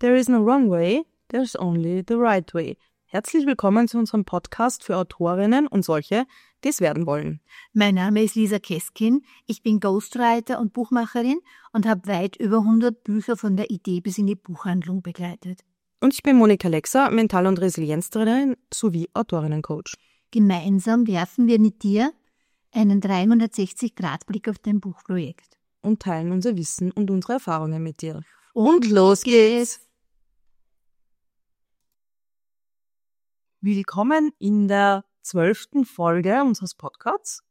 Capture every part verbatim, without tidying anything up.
There is no wrong way, there's only the right way. Herzlich willkommen zu unserem Podcast für Autorinnen und solche, die es werden wollen. Mein Name ist Lisa Keskin, ich bin Ghostwriter und Buchmacherin und habe weit über hundert Bücher von der Idee bis in die Buchhandlung begleitet. Und ich bin Monika Lexer, Mental- und Resilienztrainerin sowie Autorinnencoach. Gemeinsam werfen wir mit dir einen dreihundertsechzig Grad Blick auf dein Buchprojekt. Und teilen unser Wissen und unsere Erfahrungen mit dir. Und los geht's! Willkommen in der zwölften Folge unseres Podcasts.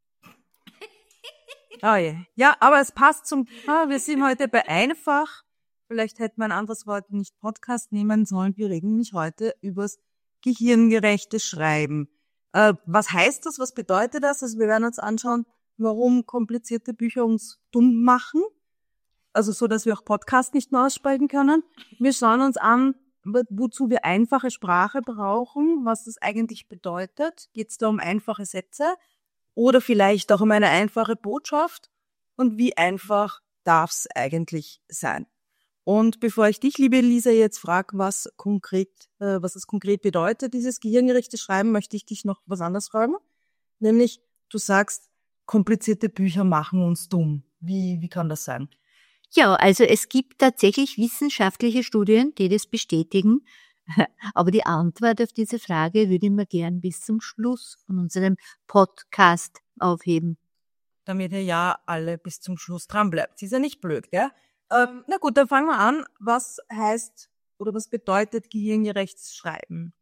Oh je. Ja, aber es passt zum Thema. Wir sind heute bei einfach. Vielleicht hätte man ein anderes Wort nicht Podcast nehmen sollen. Wir reden nämlich heute übers gehirngerechte Schreiben. Äh, was heißt das? Was bedeutet das? Also wir werden uns anschauen, warum komplizierte Bücher uns dumm machen. Also so, dass wir auch Podcast nicht mehr aussprechen können. Wir schauen uns an, wozu wir einfache Sprache brauchen, was das eigentlich bedeutet. Geht es da um einfache Sätze oder vielleicht auch um eine einfache Botschaft? Und wie einfach darf es eigentlich sein? Und bevor ich dich, liebe Lisa, jetzt frage, was konkret, äh, was es konkret bedeutet, dieses gehirngerechte Schreiben, möchte ich dich noch was anderes fragen. Nämlich, du sagst, komplizierte Bücher machen uns dumm. Wie, wie kann das sein? Ja, also es gibt tatsächlich wissenschaftliche Studien, die das bestätigen. Aber die Antwort auf diese Frage würde ich mir gern bis zum Schluss von unserem Podcast aufheben. Damit ihr ja alle bis zum Schluss dran bleibt. Ist ja nicht blöd, gell? Ähm, na gut, dann fangen wir an. Was heißt oder was bedeutet gehirngerechtes Schreiben?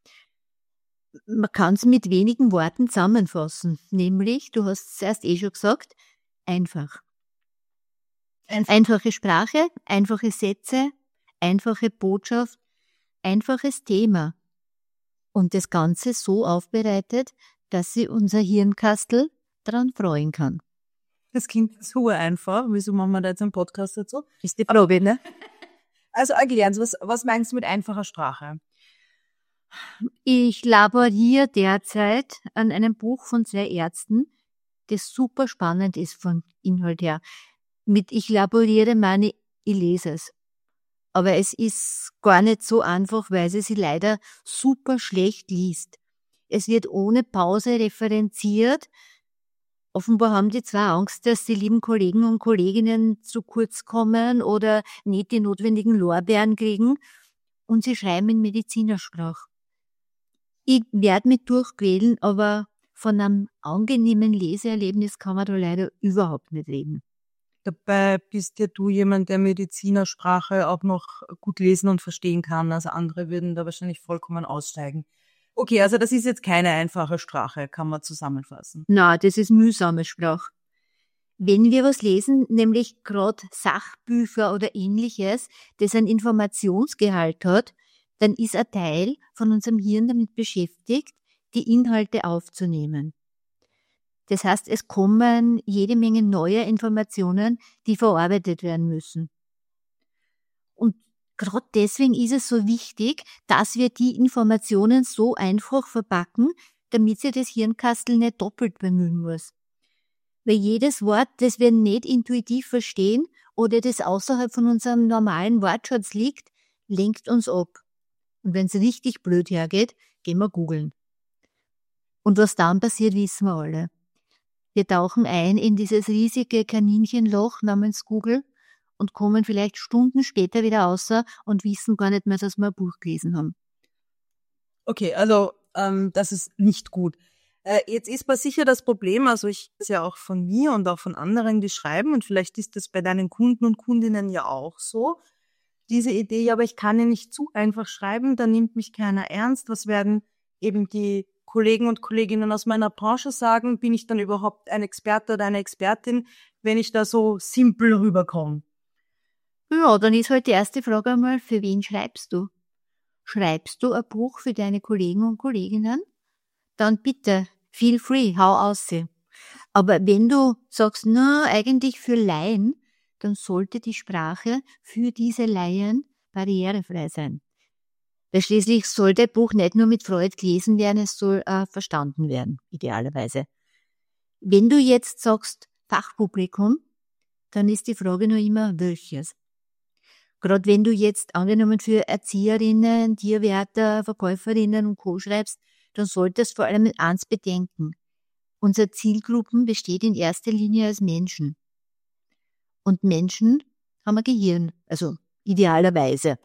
Man kann es mit wenigen Worten zusammenfassen. Nämlich, du hast es erst eh schon gesagt, einfach. Einfach. Einfache Sprache, einfache Sätze, einfache Botschaft, einfaches Thema. Und das Ganze so aufbereitet, dass sie unser Hirnkastel daran freuen kann. Das klingt so einfach. Wieso machen wir da jetzt einen Podcast dazu? Ist die Probe, ne? Also erklären Sie, was, was meinst du mit einfacher Sprache? Ich laboriere derzeit an einem Buch von zwei Ärzten, das super spannend ist vom Inhalt her. Mit ich laboriere meine, ich lese es. Aber es ist gar nicht so einfach, weil sie sie leider super schlecht liest. Es wird ohne Pause referenziert. Offenbar haben die zwei Angst, dass die lieben Kollegen und Kolleginnen zu kurz kommen oder nicht die notwendigen Lorbeeren kriegen. Und sie schreiben in Medizinersprache. Ich werde mich durchquälen, aber von einem angenehmen Leseerlebnis kann man da leider überhaupt nicht reden. Dabei bist ja du jemand, der Medizinersprache auch noch gut lesen und verstehen kann. Also andere würden da wahrscheinlich vollkommen aussteigen. Okay, also das ist jetzt keine einfache Sprache, kann man zusammenfassen. Na, das ist mühsame Sprache. Wenn wir was lesen, nämlich gerade Sachbücher oder Ähnliches, das einen Informationsgehalt hat, dann ist ein Teil von unserem Hirn damit beschäftigt, die Inhalte aufzunehmen. Das heißt, es kommen jede Menge neuer Informationen, die verarbeitet werden müssen. Und gerade deswegen ist es so wichtig, dass wir die Informationen so einfach verpacken, damit sich das Hirnkastel nicht doppelt bemühen muss. Weil jedes Wort, das wir nicht intuitiv verstehen oder das außerhalb von unserem normalen Wortschatz liegt, lenkt uns ab. Und wenn es richtig blöd hergeht, gehen wir googeln. Und was dann passiert, wissen wir alle. Wir tauchen ein in dieses riesige Kaninchenloch namens Google und kommen vielleicht Stunden später wieder raus und wissen gar nicht mehr, dass wir ein Buch gelesen haben. Okay, also ähm, das ist nicht gut. Äh, jetzt ist aber sicher das Problem, also ich weiß ja auch von mir und auch von anderen, die schreiben, und vielleicht ist das bei deinen Kunden und Kundinnen ja auch so, diese Idee, ja, aber ich kann ja nicht zu einfach schreiben, da nimmt mich keiner ernst. Was werden eben die Kollegen und Kolleginnen aus meiner Branche sagen? Bin ich dann überhaupt ein Experte oder eine Expertin, wenn ich da so simpel rüberkomme? Ja, dann ist halt die erste Frage einmal, für wen schreibst du? Schreibst du ein Buch für deine Kollegen und Kolleginnen? Dann bitte, feel free, hau aus sie. Aber wenn du sagst, na, eigentlich für Laien, dann sollte die Sprache für diese Laien barrierefrei sein. Weil schließlich soll das Buch nicht nur mit Freude gelesen werden, es soll äh, verstanden werden, idealerweise. Wenn du jetzt sagst Fachpublikum, dann ist die Frage nur immer, welches? Gerade wenn du jetzt angenommen für Erzieherinnen, Tierwärter, Verkäuferinnen und Co. schreibst, dann solltest du vor allem eins bedenken. Unsere Zielgruppen besteht in erster Linie aus Menschen. Und Menschen haben ein Gehirn, also idealerweise.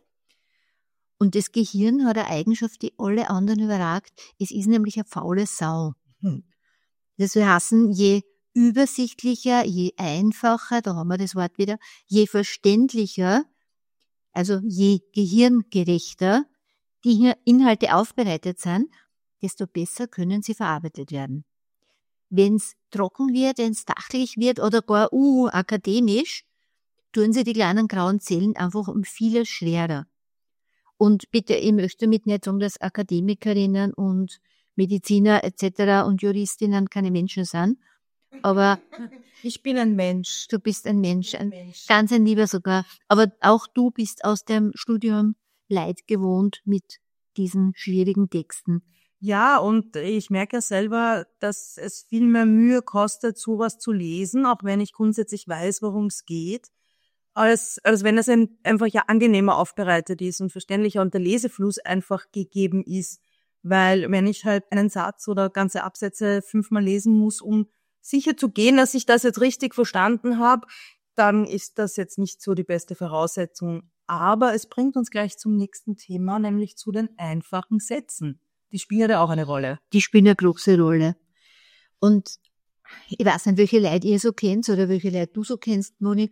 Und das Gehirn hat eine Eigenschaft, die alle anderen überragt. Es ist nämlich eine faule Sau. Hm. Das will heißen, je übersichtlicher, je einfacher, da haben wir das Wort wieder, je verständlicher, also je gehirngerechter die Inhalte aufbereitet sind, desto besser können sie verarbeitet werden. Wenn es trocken wird, wenn es sachlich wird oder gar uh, akademisch, tun sie die kleinen grauen Zellen einfach um vieles schwerer. Und bitte, ich möchte damit nicht sagen, dass Akademikerinnen und Mediziner et cetera und Juristinnen keine Menschen sind, aber ich bin ein Mensch. Du bist ein Mensch, ein Mensch. ganz ein Lieber sogar. Aber auch du bist aus dem Studium Leid gewohnt mit diesen schwierigen Texten. Ja, und ich merke ja selber, dass es viel mehr Mühe kostet, sowas zu lesen, auch wenn ich grundsätzlich weiß, worum es geht, als, als wenn es ein, einfach ja angenehmer aufbereitet ist und verständlicher und der Lesefluss einfach gegeben ist. Weil wenn ich halt einen Satz oder ganze Absätze fünfmal lesen muss, um sicher zu gehen, dass ich das jetzt richtig verstanden habe, dann ist das jetzt nicht so die beste Voraussetzung. Aber es bringt uns gleich zum nächsten Thema, nämlich zu den einfachen Sätzen. Die spielen ja auch eine Rolle. Die spielen eine große Rolle. Und ich weiß nicht, welche Leute ihr so kennt oder welche Leute du so kennst, Moni.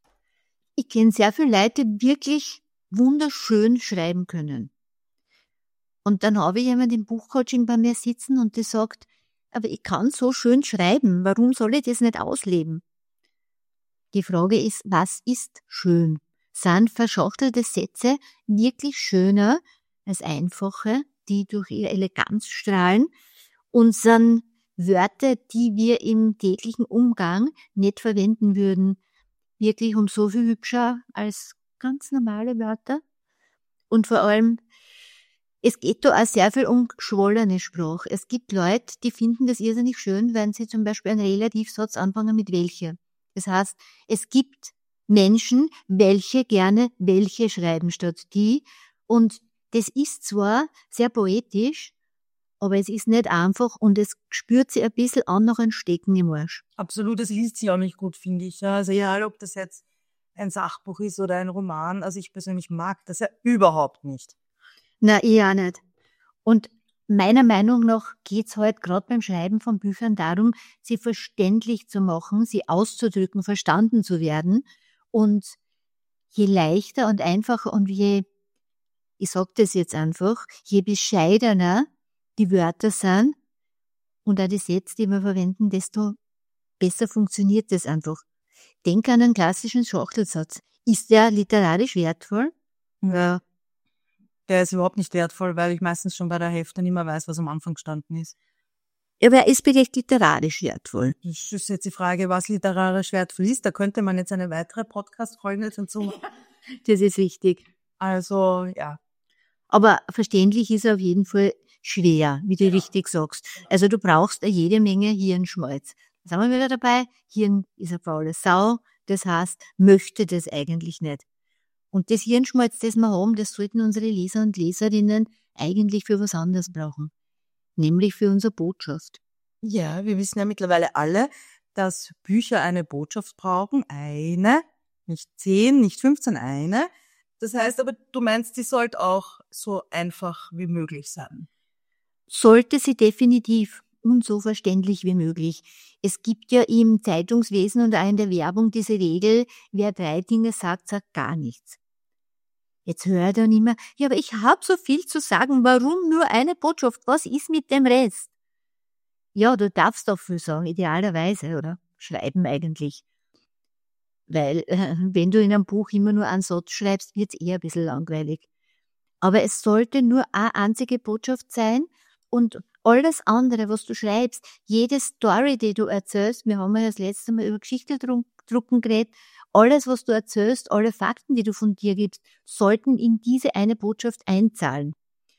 Ich kenne sehr viele Leute, die wirklich wunderschön schreiben können. Und dann habe ich jemanden im Buchcoaching bei mir sitzen und die sagt, aber ich kann so schön schreiben, warum soll ich das nicht ausleben? Die Frage ist, was ist schön? Sind verschachtelte Sätze wirklich schöner als einfache, die durch ihre Eleganz strahlen, und sind Wörter, die wir im täglichen Umgang nicht verwenden würden, wirklich um so viel hübscher als ganz normale Wörter? Und vor allem, es geht da auch sehr viel um geschwollene Sprache. Es gibt Leute, die finden das irrsinnig schön, wenn sie zum Beispiel einen Relativsatz anfangen mit welche. Das heißt, es gibt Menschen, welche gerne welche schreiben statt die. Und das ist zwar sehr poetisch, aber es ist nicht einfach und es spürt sich ein bisschen an nach einem Stecken im Arsch. Absolut, es liest sich auch nicht gut, finde ich. Also egal, ob das jetzt ein Sachbuch ist oder ein Roman, also ich persönlich mag das ja überhaupt nicht. Na, ich auch nicht. Und meiner Meinung nach geht's halt gerade beim Schreiben von Büchern darum, sie verständlich zu machen, sie auszudrücken, verstanden zu werden. Und je leichter und einfacher und je, ich sag das jetzt einfach, je bescheidener die Wörter sind und auch die Sätze, die wir verwenden, desto besser funktioniert das einfach. Denk an einen klassischen Schachtelsatz. Ist der literarisch wertvoll? Ja. Der ist überhaupt nicht wertvoll, weil ich meistens schon bei der Hälfte nicht mehr weiß, was am Anfang gestanden ist. Aber er ist vielleicht literarisch wertvoll. Das ist jetzt die Frage, was literarisch wertvoll ist. Da könnte man jetzt eine weitere Podcast-Folge dazu machen. Das ist wichtig. Also, ja. Aber verständlich ist er auf jeden Fall schwer, wie du ja richtig sagst. Also du brauchst eine jede Menge Hirnschmalz. Da sind wir wieder dabei. Hirn ist eine faule Sau. Das heißt, möchte das eigentlich nicht. Und das Hirnschmalz, das wir haben, das sollten unsere Leser und Leserinnen eigentlich für was anderes brauchen. Nämlich für unsere Botschaft. Ja, wir wissen ja mittlerweile alle, dass Bücher eine Botschaft brauchen. Eine, nicht zehn, nicht fünfzehn, eine. Das heißt aber, du meinst, die sollte auch so einfach wie möglich sein. Sollte sie definitiv und so verständlich wie möglich. Es gibt ja im Zeitungswesen und auch in der Werbung diese Regel, wer drei Dinge sagt, sagt gar nichts. Jetzt höre ich dann immer, ja, aber ich habe so viel zu sagen, warum nur eine Botschaft? Was ist mit dem Rest? Ja, du darfst doch viel sagen, idealerweise, oder? Schreiben eigentlich. Weil, äh, wenn du in einem Buch immer nur einen Satz schreibst, wird's eher ein bisschen langweilig. Aber es sollte nur eine einzige Botschaft sein und alles andere, was du schreibst, jede Story, die du erzählst, wir haben ja das letzte Mal über Geschichteldrucken geredet, alles, was du erzählst, alle Fakten, die du von dir gibst, sollten in diese eine Botschaft einzahlen.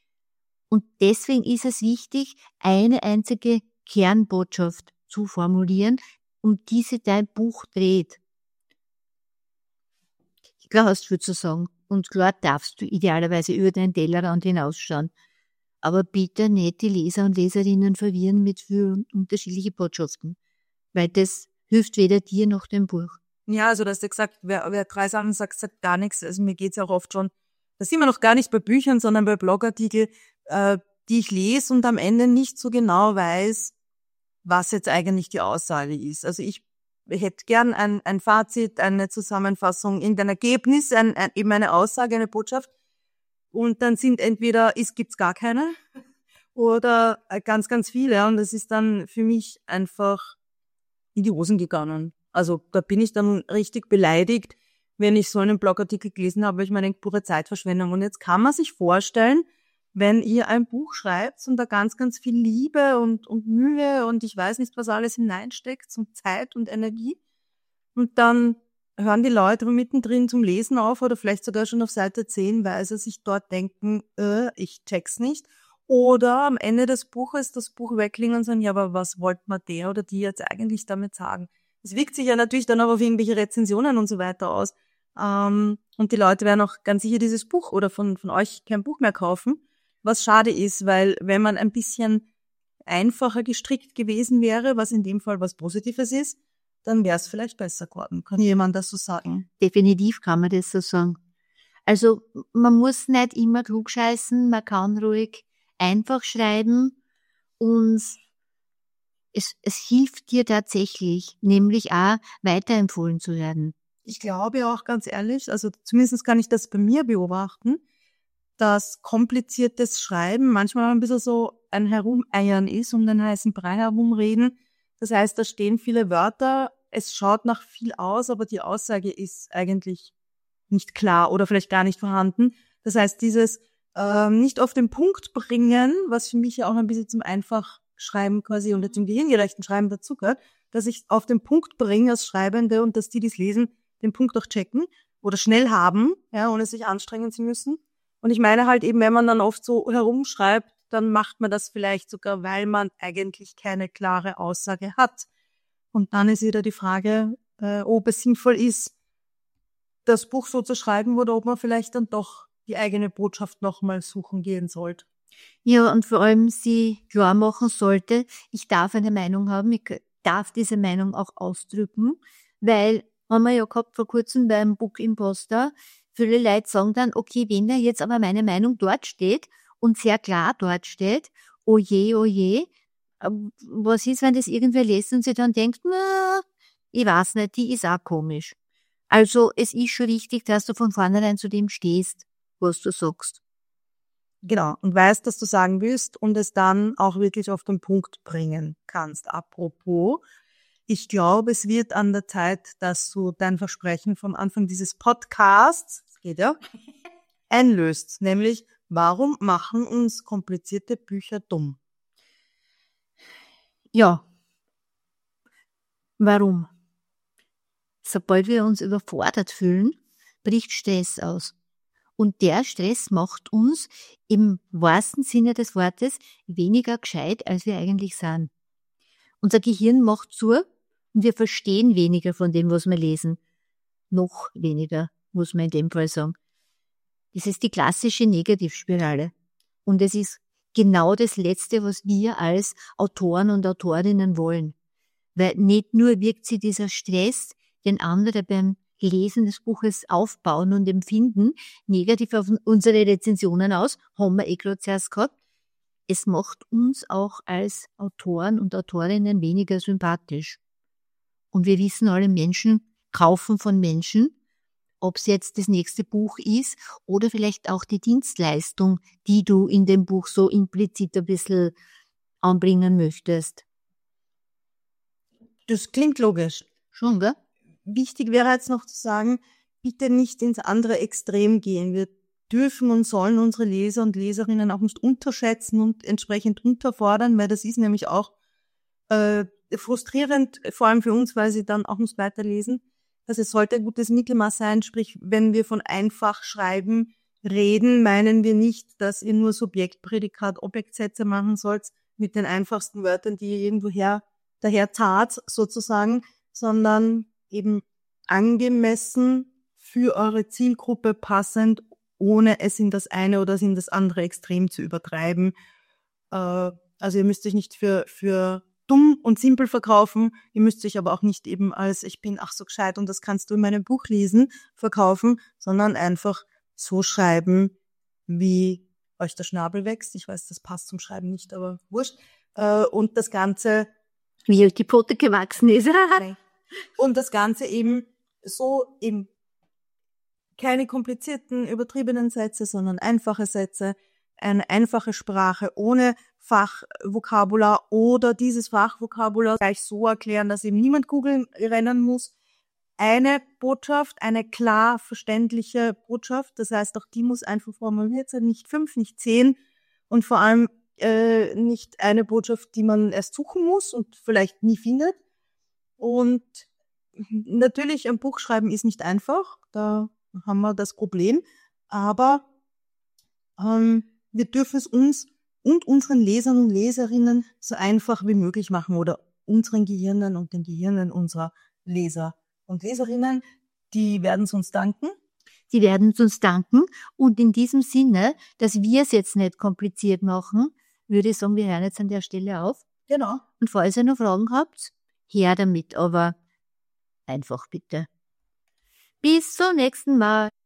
Und deswegen ist es wichtig, eine einzige Kernbotschaft zu formulieren, um die sich dein Buch dreht. Klar hast du viel zu sagen und klar darfst du idealerweise über deinen Tellerrand hinausschauen. Aber bitte nicht die Leser und Leserinnen verwirren mit vielen unterschiedlichen Botschaften, weil das hilft weder dir noch dem Buch. Ja, also du hast ja gesagt, wer, wer drei Sachen sagt, sagt gar nichts. Also mir geht's ja auch oft schon, da sind wir noch gar nicht bei Büchern, sondern bei Blogartikeln, äh, die ich lese und am Ende nicht so genau weiß, was jetzt eigentlich die Aussage ist. Also ich hätte gern ein, ein Fazit, eine Zusammenfassung, irgendein Ergebnis, ein, ein, eben eine Aussage, eine Botschaft. Und dann sind entweder, es gibt's gar keine oder ganz, ganz viele. Und das ist dann für mich einfach in die Hosen gegangen. Also da bin ich dann richtig beleidigt, wenn ich so einen Blogartikel gelesen habe, weil ich mir denke, pure Zeitverschwendung. Und jetzt kann man sich vorstellen, wenn ihr ein Buch schreibt und da ganz, ganz viel Liebe und, und Mühe und ich weiß nicht, was alles hineinsteckt, und Zeit und Energie. Und dann hören die Leute mittendrin zum Lesen auf oder vielleicht sogar schon auf Seite zehn, weil sie sich dort denken, äh, ich check's nicht. Oder am Ende des Buches das Buch weglegen und sagen, ja, aber was wollte man der oder die jetzt eigentlich damit sagen? Es wirkt sich ja natürlich dann auch auf irgendwelche Rezensionen und so weiter aus. Ähm, und die Leute werden auch ganz sicher dieses Buch oder von, von euch kein Buch mehr kaufen. Was schade ist, weil wenn man ein bisschen einfacher gestrickt gewesen wäre, was in dem Fall was Positives ist, dann wäre es vielleicht besser geworden. Kann jemand das so sagen? Definitiv kann man das so sagen. Also man muss nicht immer klugscheißen, man kann ruhig einfach schreiben und es, es hilft dir tatsächlich, nämlich auch weiterempfohlen zu werden. Ich glaube auch ganz ehrlich, also zumindest kann ich das bei mir beobachten, dass kompliziertes Schreiben manchmal ein bisschen so ein Herumeiern ist, um den heißen Brei herumreden. Das heißt, da stehen viele Wörter, es schaut nach viel aus, aber die Aussage ist eigentlich nicht klar oder vielleicht gar nicht vorhanden. Das heißt, dieses ähm, nicht auf den Punkt bringen, was für mich ja auch ein bisschen zum Einfachschreiben quasi oder zum gehirngerechten Schreiben dazugehört, dass ich auf den Punkt bringe als Schreibende und dass die, die es lesen, den Punkt auch checken oder schnell haben, ja, ohne sich anstrengen zu müssen. Und ich meine halt eben, wenn man dann oft so herumschreibt, dann macht man das vielleicht sogar, weil man eigentlich keine klare Aussage hat. Und dann ist wieder die Frage, äh, ob es sinnvoll ist, das Buch so zu schreiben oder ob man vielleicht dann doch die eigene Botschaft nochmal suchen gehen sollte. Ja, und vor allem sie klar machen sollte, ich darf eine Meinung haben, ich darf diese Meinung auch ausdrücken, weil, haben wir ja gehabt vor kurzem beim Book Imposter, viele Leute sagen dann, okay, wenn da jetzt aber meine Meinung dort steht und sehr klar dort steht, oh je, oh je, was ist, wenn das irgendwer liest und sich dann denkt, na, ich weiß nicht, die ist auch komisch. Also es ist schon richtig, dass du von vornherein zu dem stehst, was du sagst. Genau, und weißt, dass du sagen willst und es dann auch wirklich auf den Punkt bringen kannst. Apropos, ich glaube, es wird an der Zeit, dass du dein Versprechen vom Anfang dieses Podcasts, das geht ja, einlöst. Nämlich, warum machen uns komplizierte Bücher dumm? Ja. Warum? Sobald wir uns überfordert fühlen, bricht Stress aus. Und der Stress macht uns im wahrsten Sinne des Wortes weniger gescheit, als wir eigentlich sind. Unser Gehirn macht zu und wir verstehen weniger von dem, was wir lesen. Noch weniger, muss man in dem Fall sagen. Das ist die klassische Negativspirale. Und es ist genau das Letzte, was wir als Autoren und Autorinnen wollen. Weil nicht nur wirkt sie dieser Stress, den andere beim Lesen des Buches aufbauen und empfinden, negativ auf unsere Rezensionen aus, haben wir eh gerade zuerst gehabt. Es macht uns auch als Autoren und Autorinnen weniger sympathisch. Und wir wissen alle, Menschen kaufen von Menschen, ob es jetzt das nächste Buch ist oder vielleicht auch die Dienstleistung, die du in dem Buch so implizit ein bisschen anbringen möchtest. Das klingt logisch. Schon, gell? Wichtig wäre jetzt noch zu sagen, bitte nicht ins andere Extrem gehen. Wir dürfen und sollen unsere Leser und Leserinnen auch nicht unterschätzen und entsprechend unterfordern, weil das ist nämlich auch äh, frustrierend, vor allem für uns, weil sie dann auch nicht weiterlesen. Also es sollte ein gutes Mittelmaß sein, sprich, wenn wir von einfach schreiben reden, meinen wir nicht, dass ihr nur Subjekt, Prädikat, Objektsätze machen sollt mit den einfachsten Wörtern, die ihr irgendwoher daher tat, sozusagen, sondern eben angemessen für eure Zielgruppe passend, ohne es in das eine oder in das andere Extrem zu übertreiben. Äh, also ihr müsst euch nicht für, für dumm und simpel verkaufen, ihr müsst euch aber auch nicht eben als ich bin ach so gescheit und das kannst du in meinem Buch lesen verkaufen, sondern einfach so schreiben, wie euch der Schnabel wächst. Ich weiß, das passt zum Schreiben nicht, aber wurscht. Äh, und das Ganze Wie euch die Pfote gewachsen ist. und das Ganze eben so eben keine komplizierten, übertriebenen Sätze, sondern einfache Sätze, eine einfache Sprache ohne Fachvokabular oder dieses Fachvokabular gleich so erklären, dass eben niemand googeln rennen muss. Eine Botschaft, eine klar verständliche Botschaft, das heißt, auch die muss einfach formuliert sein, nicht fünf, nicht zehn und vor allem äh, nicht eine Botschaft, die man erst suchen muss und vielleicht nie findet. Und natürlich, ein Buch schreiben ist nicht einfach, da haben wir das Problem, aber ähm, wir dürfen es uns und unseren Lesern und Leserinnen so einfach wie möglich machen oder unseren Gehirnen und den Gehirnen unserer Leser und Leserinnen, die werden es uns danken. Die werden es uns danken und in diesem Sinne, dass wir es jetzt nicht kompliziert machen, würde ich sagen, wir hören jetzt an der Stelle auf. Genau. Und falls ihr noch Fragen habt, her damit, aber einfach bitte. Bis zum nächsten Mal.